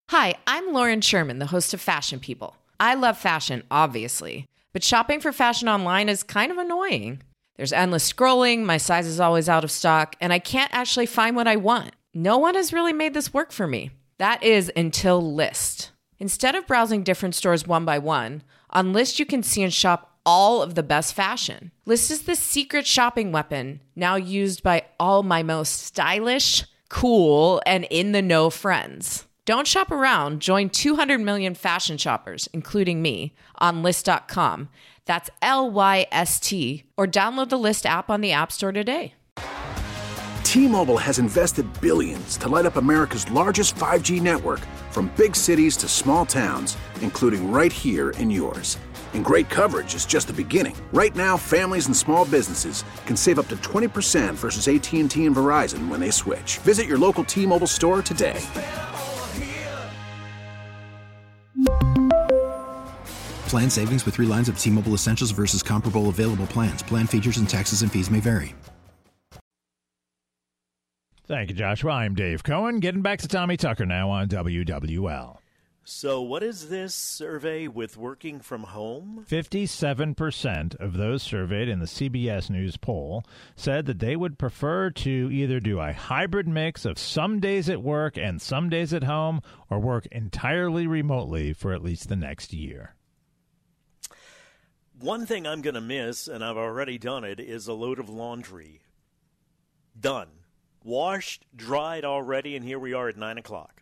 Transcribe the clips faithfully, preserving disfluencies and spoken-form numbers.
Hi, I'm Lauren Sherman, the host of Fashion People. I love fashion, obviously, but shopping for fashion online is kind of annoying. There's endless scrolling, my size is always out of stock, and I can't actually find what I want. No one has really made this work for me. That is until Lyst. Instead of browsing different stores one by one, on Lyst you can see and shop all of the best fashion. Lyst is the secret shopping weapon, now used by all my most stylish, cool, and in-the-know friends. Don't shop around. Join two hundred million fashion shoppers, including me, on Lyst dot com. That's L Y S T. Or download the Lyst app on the App Store today. T-Mobile has invested billions to light up America's largest five G network, from big cities to small towns, including right here in yours. And great coverage is just the beginning. Right now, families and small businesses can save up to twenty percent versus A T and T and Verizon when they switch. Visit your local T-Mobile store today. Plan savings with three lines of T-Mobile Essentials versus comparable available plans. Plan features and taxes and fees may vary. Thank you, Joshua. I'm Dave Cohen. Getting back to Tommy Tucker now on W W L. So what is this survey with working from home? fifty-seven percent of those surveyed in the C B S News poll said that they would prefer to either do a hybrid mix of some days at work and some days at home, or work entirely remotely for at least the next year. One thing I'm going to miss, and I've already done it, is a load of laundry. Done. Washed, dried already, and here we are at nine o'clock.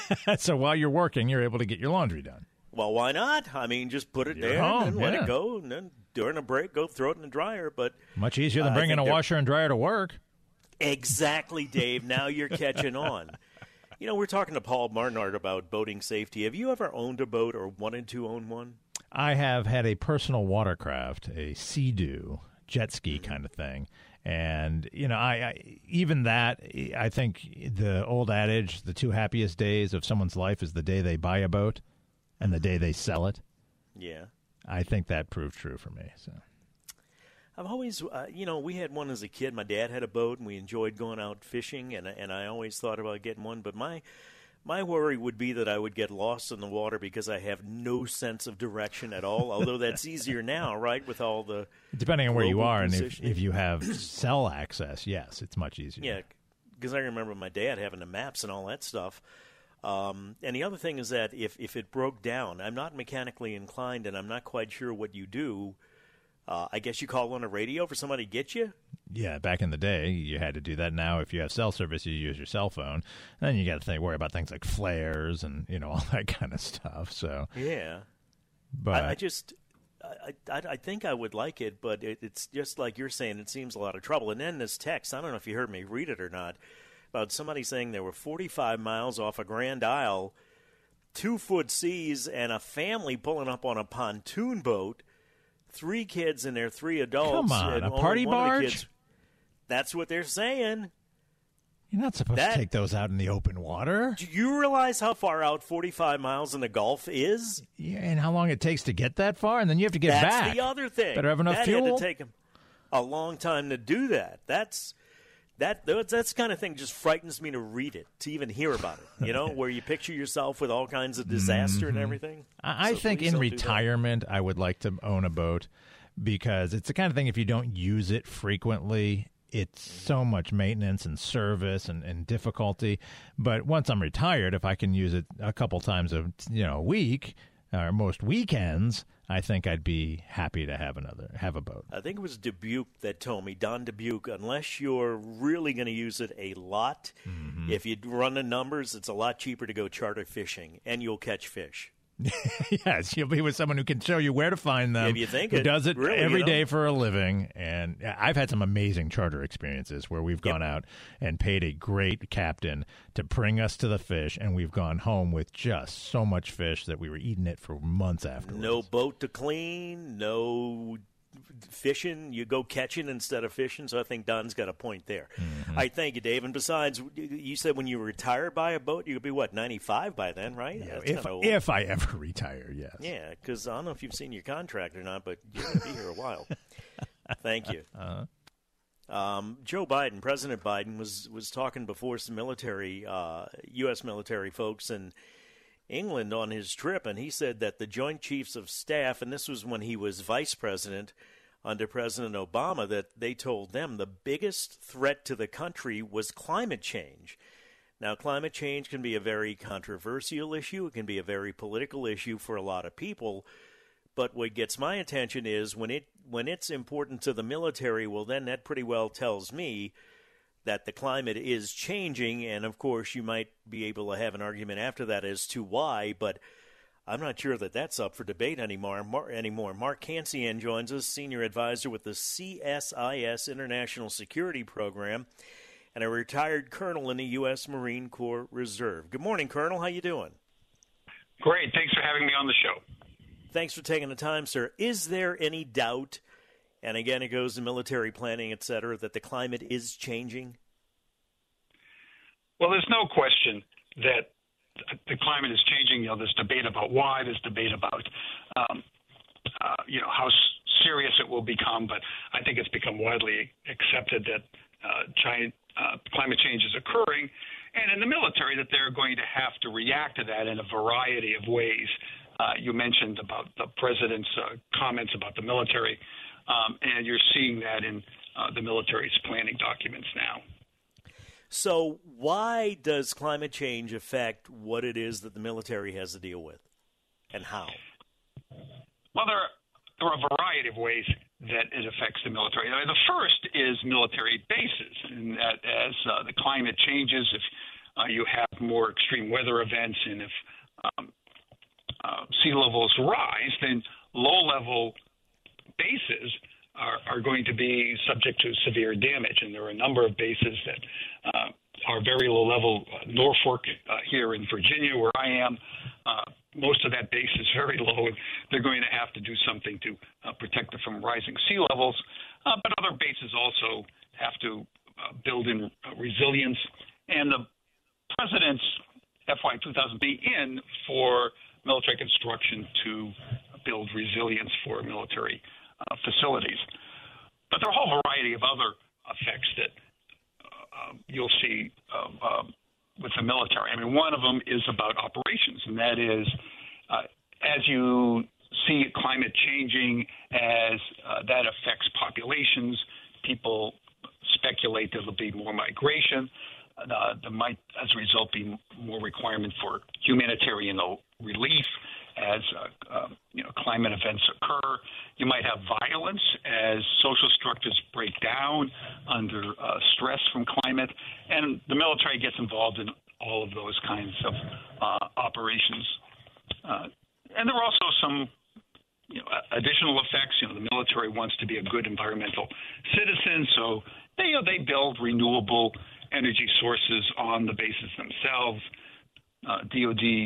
So while you're working, you're able to get your laundry done. Well, why not? I mean, just put it You're there home, and let yeah. it go, and then during a break, go throw it in the dryer. But Much easier than uh, bringing a washer and dryer to work. Exactly, Dave. Now you're catching on. You know, we're talking to Paul Barnard about boating safety. Have you ever owned a boat or wanted to own one? I have had a personal watercraft, a Sea-Doo, jet ski kind of thing. And, you know, I, I even that, I think the old adage, the two happiest days of someone's life is the day they buy a boat and the day they sell it. Yeah. I think that proved true for me. So I've always, uh, you know, we had one as a kid. My dad had a boat, and we enjoyed going out fishing, and and I always thought about getting one. But my my worry would be that I would get lost in the water because I have no sense of direction at all, although that's easier now, right, with all the depending on where you are and if, positioning. if you have cell access, yes, it's much easier. Yeah, because I remember my dad having the maps and all that stuff. Um, and the other thing is that if, if it broke down, I'm not mechanically inclined, and I'm not quite sure what you do. Uh, I guess you call on a radio for somebody to get you? Yeah, back in the day, you had to do that. Now, if you have cell service, you use your cell phone. Then you got to think, worry about things like flares and, you know, all that kind of stuff. So Yeah. but I, I just, I, I, I think I would like it, but it, it's just like you're saying, it seems a lot of trouble. And then this text, I don't know if you heard me read it or not, about somebody saying they were forty-five miles off a Grand Isle, two-foot seas, and a family pulling up on a pontoon boat, three kids and their three adults. Come on, and a only party one of the barge? kids- That's what they're saying. you're not supposed That- to take those out in the open water. Do you realize how far out forty-five miles in the Gulf is? Yeah, and how long it takes to get that far, and then you have to get That's back. the other thing. Better have enough that fuel. had to take them a long time to do that. That's that. That's the kind of thing just frightens me to read it, to even hear about it. You know, where you picture yourself with all kinds of disaster and everything. I, I So think please in don't do that. retirement, I would like to own a boat because it's the kind of thing, if you don't use it frequently, it's so much maintenance and service and, and difficulty. But once I'm retired, if I can use it a couple times a you know a week or most weekends, I think I'd be happy to have another have a boat. I think it was Dubuque that told me, Don Dubuque, unless you're really going to use it a lot, Mm-hmm. if you run the numbers, it's a lot cheaper to go charter fishing, and you'll catch fish. Yes, you'll be with someone who can show you where to find them. If you think who it, does it really, every you know? day for a living. And I've had some amazing charter experiences where we've gone out and paid a great captain to bring us to the fish, and we've gone home with just so much fish that we were eating it for months afterwards. No boat to clean, no fishing. You go catching instead of fishing. So I think Don's got a point there. Mm-hmm. I thank you, Dave. And besides, you said when you retire by a boat, you'll be, what, ninety-five by then, right? Yeah, That's if, kinda old. if I ever retire, yes. Yeah, because I don't know if you've seen your contract or not, but you're going to be here a while. Thank you. Uh-huh. Um, Joe Biden, President Biden, was, was talking before some military, uh, U S military folks, and England on his trip, and he said that the Joint Chiefs of Staff, and this was when he was vice president under President Obama, that they told them the biggest threat to the country was climate change. Now, climate change can be a very controversial issue. It can be a very political issue for a lot of people. But what gets my attention is when it when it's important to the military, well, then that pretty well tells me that the climate is changing. And, of course, you might be able to have an argument after that as to why. But I'm not sure that that's up for debate anymore. Mar- anymore. Mark Cancian joins us, senior advisor with the C S I S International Security Program, and a retired colonel in the U S Marine Corps Reserve. Good morning, Colonel. How you doing? Great. Thanks for having me on the show. Thanks for taking the time, sir. Is there any doubt, and again it goes to military planning, et cetera, that the climate is changing? Well, there's no question that the climate is changing. You know, there's debate about why, there's debate about, um, uh, you know, how s- serious it will become, but I think it's become widely accepted that uh, China, uh, climate change is occurring, and in the military that they're going to have to react to that in a variety of ways. Uh, you mentioned about the president's uh, comments about the military, um, and you're seeing that in uh, the military's planning documents now. So why does climate change affect what it is that the military has to deal with, and how? Well, there are, there are a variety of ways that it affects the military. I mean, the first is military bases, and that as uh, the climate changes, if uh, you have more extreme weather events, and if um, uh, sea levels rise, then low-level bases are, are going to be subject to severe damage. And there are a number of bases that uh, are very low-level. Uh, Norfolk uh, here in Virginia, where I am, uh, most of that base is very low, and they're going to have to do something to uh, protect it from rising sea levels. Uh, but other bases also have to uh, build in uh, resilience. And the president's F Y two thousand be in for military construction to build resilience for military uh, facilities. But there are a whole variety of other effects that uh, you'll see uh, uh, with the military. I mean, one of them is about operations, and that is uh, as you see climate changing, as uh, that affects populations, people speculate there'll be more migration. Uh, there might, as a result, be more requirement for humanitarian relief as uh, uh, you know climate events occur. You might have violence as social structures break down under uh, stress from climate, and the military gets involved in all of those kinds of uh, operations. Uh, and there are also some you know, additional effects. You know, the military wants to be a good environmental citizen, so they you know, they build renewable energy sources on the bases themselves. Uh, D O D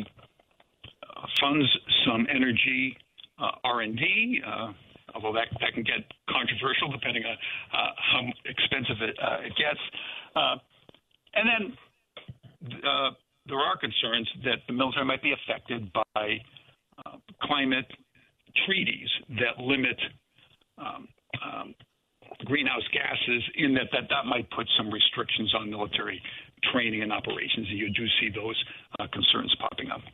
uh, funds some energy uh, R and D, uh, although that, that can get controversial depending on uh, how expensive it, uh, it gets. Uh, and then uh, there are concerns that the military might be affected by uh, climate treaties that limit um, um, greenhouse gases, in that, that that might put some restrictions on military training and operations. You do see those uh, concerns popping up.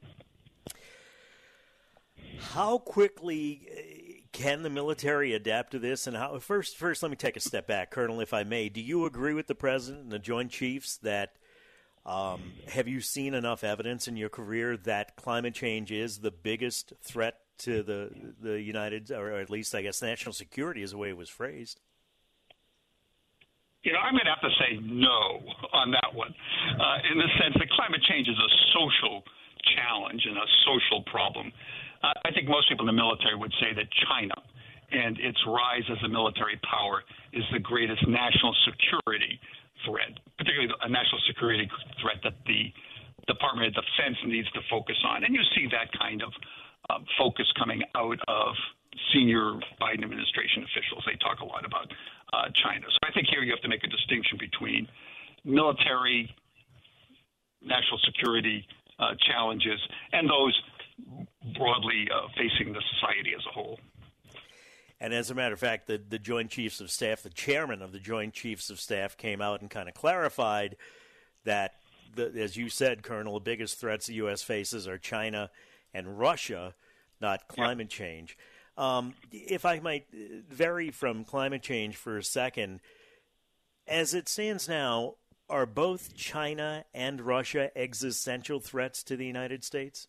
How quickly can the military adapt to this? And how first, first, let me take a step back, Colonel, if I may. Do you agree with the President and the Joint Chiefs that um, have you seen enough evidence in your career that climate change is the biggest threat to the the United, or at least I guess national security is the way it was phrased? You know, I'm going to have to say no on that one, uh, in the sense that climate change is a social challenge and a social problem. Uh, I think most people in the military would say that China and its rise as a military power is the greatest national security threat, particularly a national security threat that the Department of Defense needs to focus on. And you see that kind of uh, focus coming out of senior Biden administration officials. They talk a lot about uh, China. So I think here you have to make a distinction between military, national security uh, challenges and those broadly uh, facing the society as a whole. And as a matter of fact, the, the Joint Chiefs of Staff, the chairman of the Joint Chiefs of Staff came out and kind of clarified that the, as you said, Colonel, the biggest threats the U S faces are China and Russia, not climate yep. change. Um, if I might vary from climate change for a second, as it stands now, are both China and Russia existential threats to the United States?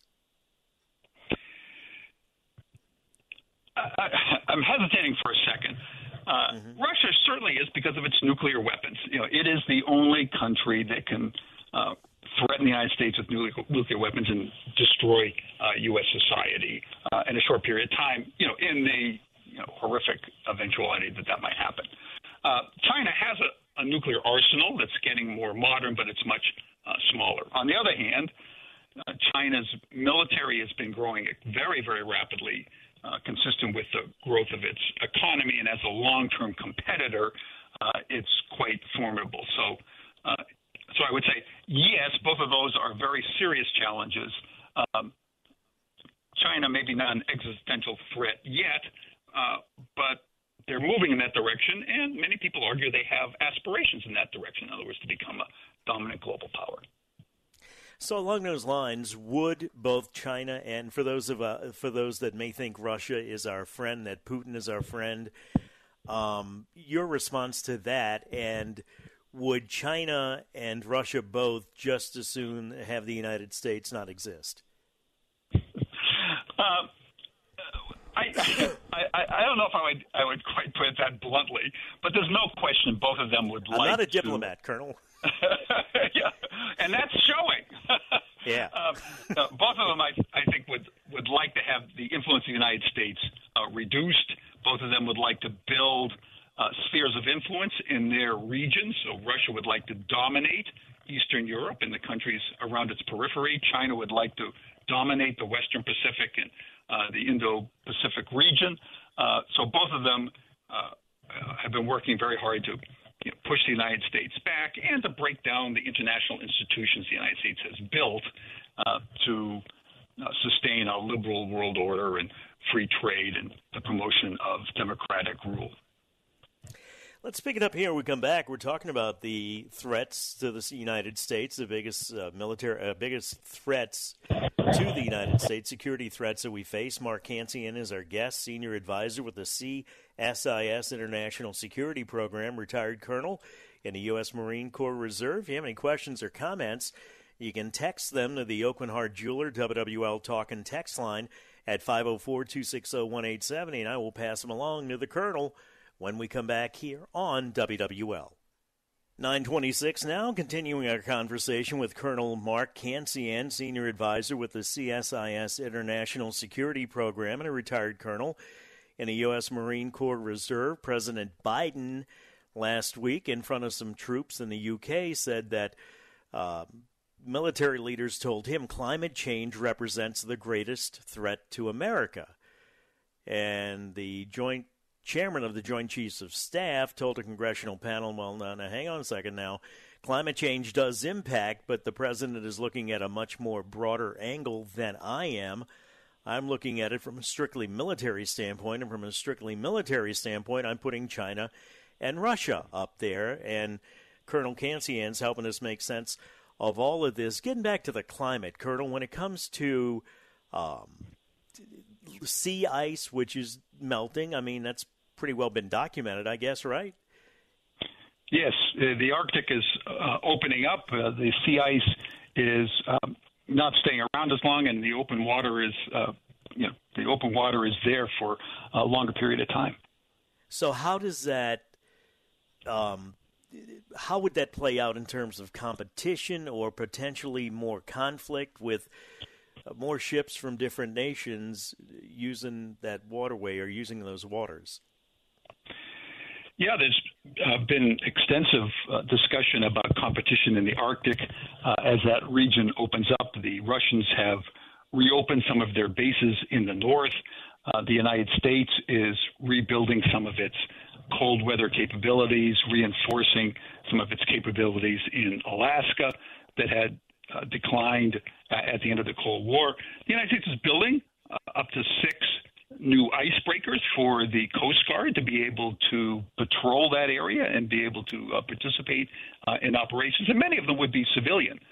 I, I'm hesitating for a second. Uh, mm-hmm. Russia certainly is because of its nuclear weapons. You know, it is the only country that can uh, threaten the United States with nuclear, nuclear weapons and destroy uh, U S society uh, in a short period of time. You know, in the you know, horrific eventuality that that might happen. Uh, China has a, a nuclear arsenal that's getting more modern, but it's much uh, smaller. On the other hand, uh, China's military has been growing very, very rapidly. Uh, consistent with the growth of its economy, and as a long-term competitor, uh, it's quite formidable. So, uh, so I would say yes, both of those are very serious challenges. Um, China maybe not an existential threat yet, uh, but they're moving in that direction, and many people argue they have aspirations in that direction. In other words, to become a dominant global power. So along those lines, would both China and for those of uh, for those that may think Russia is our friend, that Putin is our friend, um, your response to that, and would China and Russia both just as soon have the United States not exist? Uh, I, I I don't know if I would I would quite put it that bluntly, but there's no question both of them would I'm like. not a to... diplomat, Colonel. Yeah, and that's showing. Yeah. uh, uh, both of them, I, I think, would, would like to have the influence of the United States uh, reduced. Both of them would like to build uh, spheres of influence in their regions. So Russia would like to dominate Eastern Europe and the countries around its periphery. China would like to dominate the Western Pacific and uh, the Indo-Pacific region. Uh, so both of them uh, have been working very hard to You know, push the United States back and to break down the international institutions the United States has built uh, to uh, sustain a liberal world order and free trade and the promotion of democratic rule. Let's pick it up here. When we come back, we're talking about the threats to the United States, the biggest uh, military, uh, biggest threats to the United States, security threats that we face. Mark Cancian is our guest, senior advisor with the C S I S International Security Program, retired colonel in the U S Marine Corps Reserve. If you have any questions or comments, you can text them to the Oakland Heart Jeweler W W L Talk and text line at five oh four, two six oh, one eight seven oh, and I will pass them along to the colonel when we come back here on W W L. nine twenty-six now, continuing our conversation with Colonel Mark Cancian, senior advisor with the C S I S International Security Program and a retired colonel in the U S Marine Corps Reserve. President Biden last week, in front of some troops in the U K, said that uh, military leaders told him climate change represents the greatest threat to America. And the joint chairman of the Joint Chiefs of Staff told a congressional panel, well, now, now hang on a second now, climate change does impact, but the president is looking at a much more broader angle than I am. I'm looking at it from a strictly military standpoint, and from a strictly military standpoint, I'm putting China and Russia up there, and Colonel Cancian's helping us make sense of all of this. Getting back to the climate, Colonel, when it comes to um, sea ice, which is melting, I mean, that's pretty well been documented, I guess, right? Yes, uh, the Arctic is uh, opening up. Uh, the sea ice is um, not staying around as long, and the open water is, uh, you know, the open water is there for a longer period of time. So, how does that, um, how would that play out in terms of competition or potentially more conflict with uh, more ships from different nations using that waterway or using those waters? Yeah, there's uh, been extensive uh, discussion about competition in the Arctic uh, as that region opens up. The Russians have reopened some of their bases in the north. Uh, the United States is rebuilding some of its cold weather capabilities, reinforcing some of its capabilities in Alaska that had uh, declined uh, at the end of the Cold War. The United States is building uh, up to six new icebreakers for the Coast Guard to be able to patrol that area and be able to uh, participate uh, in operations. And many of them would be civilian.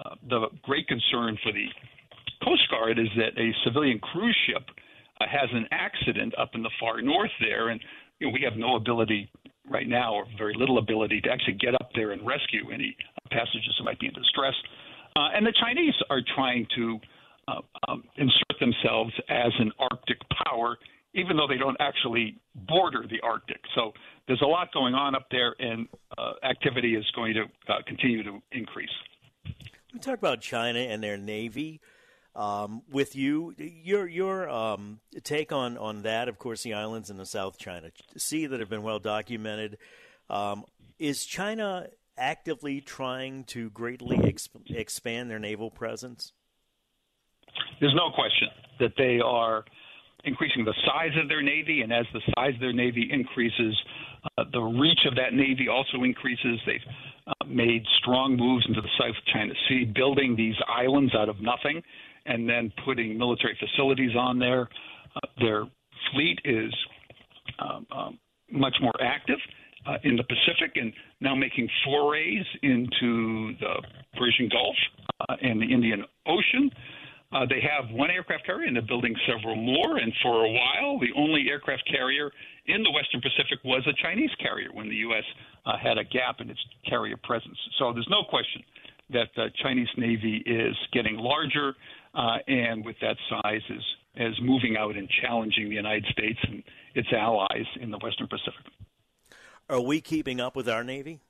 uh, the great concern for the Coast Guard is that a civilian cruise ship uh, has an accident up in the far north there, and you know, we have no ability right now, or very little ability, to actually get up there and rescue any passengers who might be in distress. Uh, and the Chinese are trying to uh, um, insert themselves as an Arctic power, even though they don't actually border the Arctic. So there's a lot going on up there, and uh, activity is going to uh, continue to increase. We talk about China and their Navy. Um, with you, your your um, take on, on that, of course, the islands in the South China Sea that have been well documented. Um, is China actively trying to greatly exp- expand their naval presence? There's no question that they are increasing the size of their Navy, and as the size of their Navy increases, uh, the reach of that Navy also increases. They've uh, made strong moves into the South China Sea, building these islands out of nothing, and then putting military facilities on there. Uh, their fleet is um, um, much more active uh, in the Pacific, and now making forays into the Persian Gulf uh, and the Indian Ocean. Uh, they have one aircraft carrier, and they're building several more. And for a while, the only aircraft carrier in the Western Pacific was a Chinese carrier when the U S uh, had a gap in its carrier presence. So there's no question that the Chinese Navy is getting larger, uh, and with that size is, is moving out and challenging the United States and its allies in the Western Pacific. Are we keeping up with our Navy?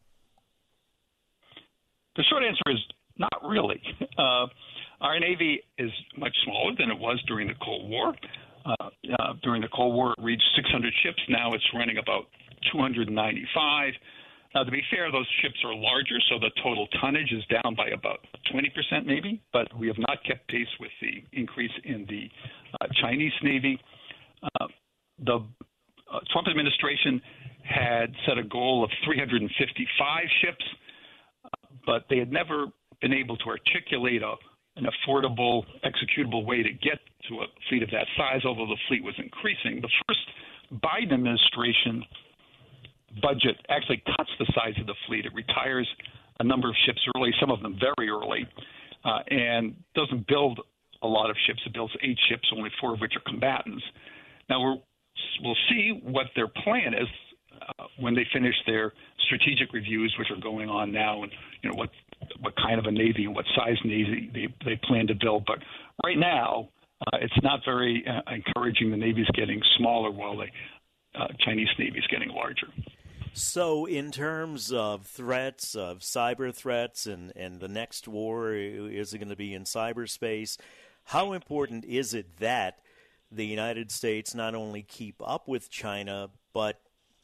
The short answer is not really. Uh, our Navy is much smaller than it was during the Cold War. Uh, uh, during the Cold War, it reached six hundred ships. Now it's running about two hundred ninety-five. Now, to be fair, those ships are larger, so the total tonnage is down by about twenty percent maybe, but we have not kept pace with the increase in the uh, Chinese Navy. Uh, the uh, Trump administration had set a goal of three hundred fifty-five ships, uh, but they had never been able to articulate a, an affordable, executable way to get to a fleet of that size, although the fleet was increasing. The first Biden administration budget actually cuts the size of the fleet. It retires a number of ships early, some of them very early, uh, and doesn't build a lot of ships. It builds eight ships, only four of which are combatants. Now, we're, we'll see what their plan is uh, when they finish their strategic reviews, which are going on now, and you know what what kind of a Navy and what size Navy they, they plan to build. But right now, uh, it's not very uh, encouraging. The Navy's getting smaller while the uh, Chinese Navy is getting larger. So in terms of threats, of cyber threats, and, and the next war, is it going to be in cyberspace? How important is it that the United States not only keep up with China, but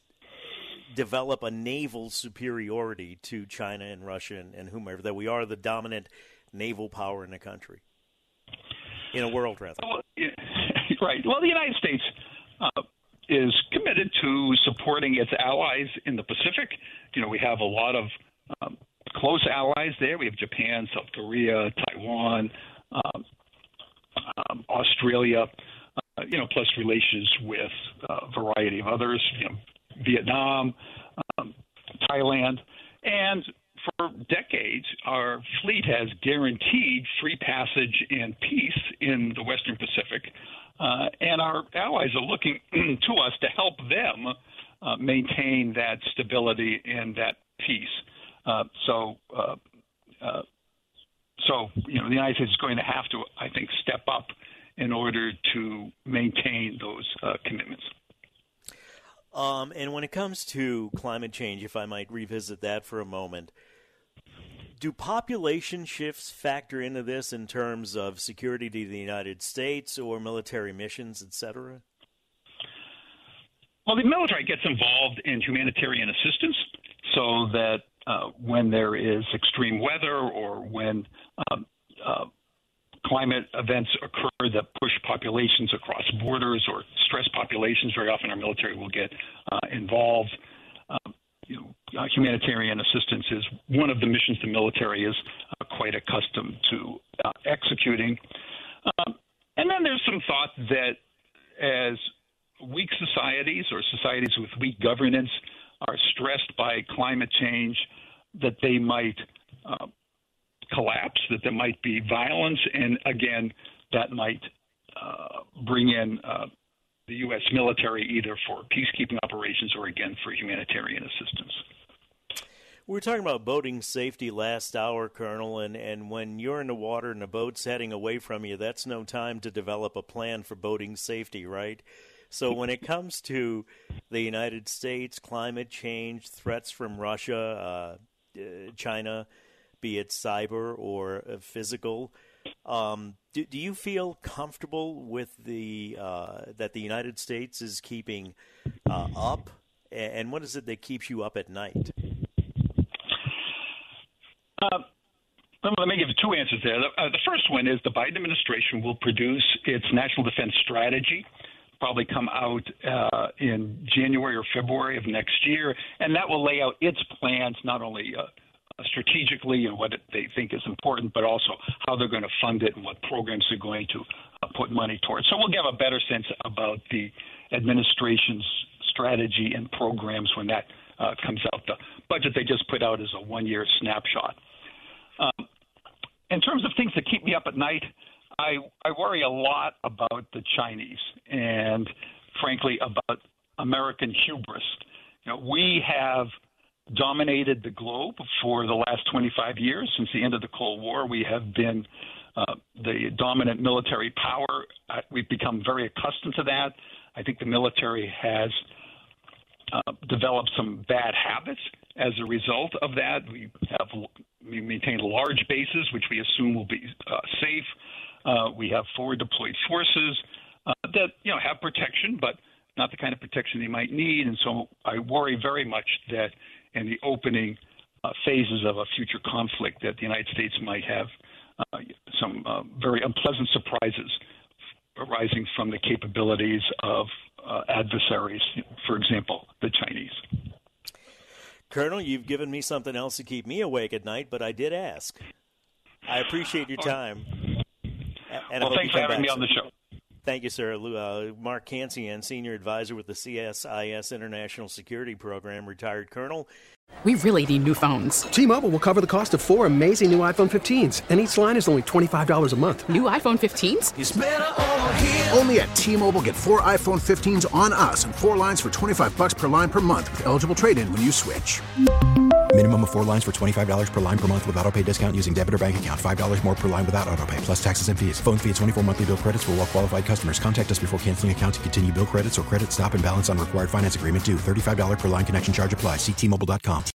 develop a naval superiority to China and Russia and, and whomever, that we are the dominant naval power in the country, in a world, rather? Well, yeah, right. Well, the United States uh, is committed to supporting its allies in the Pacific. You know, we have a lot of um, close allies there. We have Japan, South Korea, Taiwan, um, um, Australia, uh, you know, plus relations with uh, a variety of others, you know, Vietnam, um, Thailand. And for decades, our fleet has guaranteed free passage and peace in the Western Pacific. Uh, and our allies are looking to us to help them uh, maintain that stability and that peace. Uh, so, uh, uh, so you know, the United States is going to have to, I think, step up in order to maintain those uh, commitments. Um, and when it comes to climate change, if I might revisit that for a moment, do population shifts factor into this in terms of security to the United States or military missions, et cetera? Well, the military gets involved in humanitarian assistance so that uh, when there is extreme weather or when um, uh, climate events occur that push populations across borders or stress populations, very often our military will get uh, involved. Um, you know, uh, humanitarian assistance is one of the missions the military is uh, quite accustomed to uh, executing. Um, and then there's some thought that as weak societies or societies with weak governance are stressed by climate change, that they might uh, collapse, that there might be violence, and again, that might uh, bring in uh, the U S military either for peacekeeping operations or, again, for humanitarian assistance. We were talking about boating safety last hour, Colonel, and, and when you're in the water and the boat's heading away from you, that's no time to develop a plan for boating safety, right? So when it comes to the United States, climate change, threats from Russia, uh, China, be it cyber or uh, physical, um, do, do you feel comfortable with the uh, that the United States is keeping uh, up? And what is it that keeps you up at night? Uh, let me give you two answers there. The, uh, the first one is the Biden administration will produce its national defense strategy, probably come out uh, in January or February of next year, and that will lay out its plans not only uh, strategically and what they think is important, but also how they're going to fund it and what programs they're going to uh, put money towards. So we'll give a better sense about the administration's strategy and programs when that uh, comes out. The budget they just put out is a one-year snapshot. Um, in terms of things that keep me up at night, I, I worry a lot about the Chinese and, frankly, about American hubris. You know, we have dominated the globe for the last twenty-five years. Since the end of the Cold War, we have been uh, the dominant military power. Uh, we've become very accustomed to that. I think the military has uh, developed some bad habits as a result of that. We have we maintain large bases, which we assume will be uh, safe. Uh, we have forward deployed forces uh, that you know have protection, but not the kind of protection they might need. And so I worry very much that in the opening uh, phases of a future conflict that the United States might have uh, some uh, very unpleasant surprises arising from the capabilities of uh, adversaries, for example, the Chinese. Colonel, you've given me something else to keep me awake at night, but I did ask. I appreciate your time. And well, thanks for having me on the show. Thank you, sir. Uh, Mark Cancian, Senior Advisor with the C S I S International Security Program, retired colonel. We really need new phones. T-Mobile will cover the cost of four amazing new iPhone fifteens, and each line is only twenty-five dollars a month. New iPhone fifteens? It's better over here. Only at T-Mobile, get four iPhone fifteens on us and four lines for twenty-five dollars per line per month with eligible trade-in when you switch. Minimum of four lines for twenty-five dollars per line per month with autopay discount using debit or bank account. five dollars more per line without autopay, plus taxes and fees. Phone fee at twenty-four monthly bill credits for well-qualified customers. Contact us before canceling account to continue bill credits or credit stop and balance on required finance agreement due. thirty-five dollars per line connection charge applies. See T Mobile dot com.